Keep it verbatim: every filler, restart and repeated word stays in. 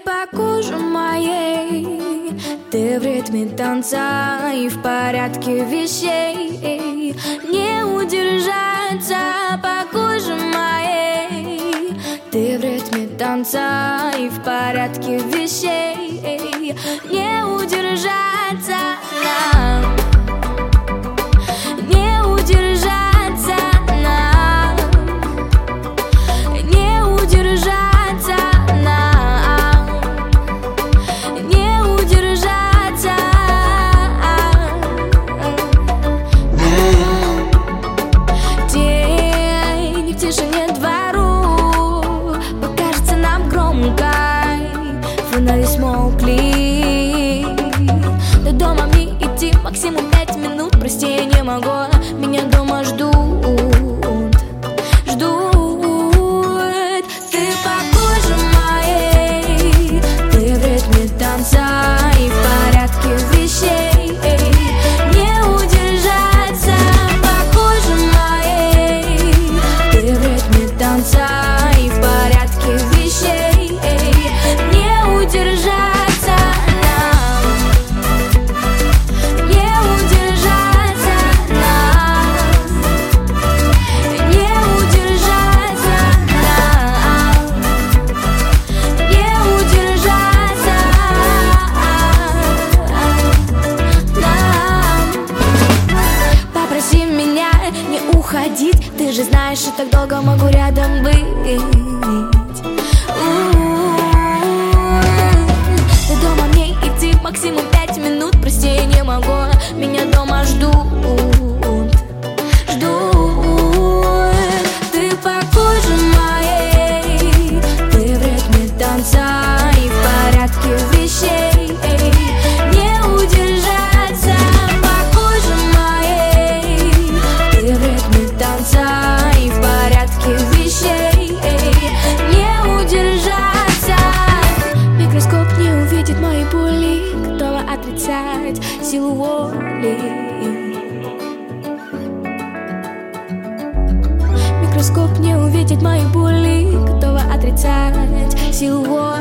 по коже моей, ты в ритме танца и в порядке вещей. Не удержаться по коже моей, ты в ритме танца и в порядке вещей. Не удержаться нам, не удержаться нам, не удержаться нам, не удержаться. День в тишине двору покажется нам громкой, фонари смолкли. До дома мне идти максимум пять минут. Прости, я не могу, меня дома ждут, ждут. Ты по коже моей, ты в ритме танца и в порядке вещей. Не удержаться по коже моей, ты в ритме танца и в порядке вещей. Не удержаться нам, не удержаться нам, не удержаться нам, не удержаться нам. Попроси меня не уходить, ты же знаешь, что так долго могу рядом быть. До дома мне идти максимум пять минут. Прости, я не могу, меня дома ждут, ждут. Ты по коже моей, ты в ритме танца и в порядке вещей. Не удержаться по коже моей, ты в ритме танца и в порядке вещей. Не удержаться. Микроскоп не увидит мои боли, готова отрицать силу воли. Микроскоп не увидит мои боли, готова отрицать силу воли.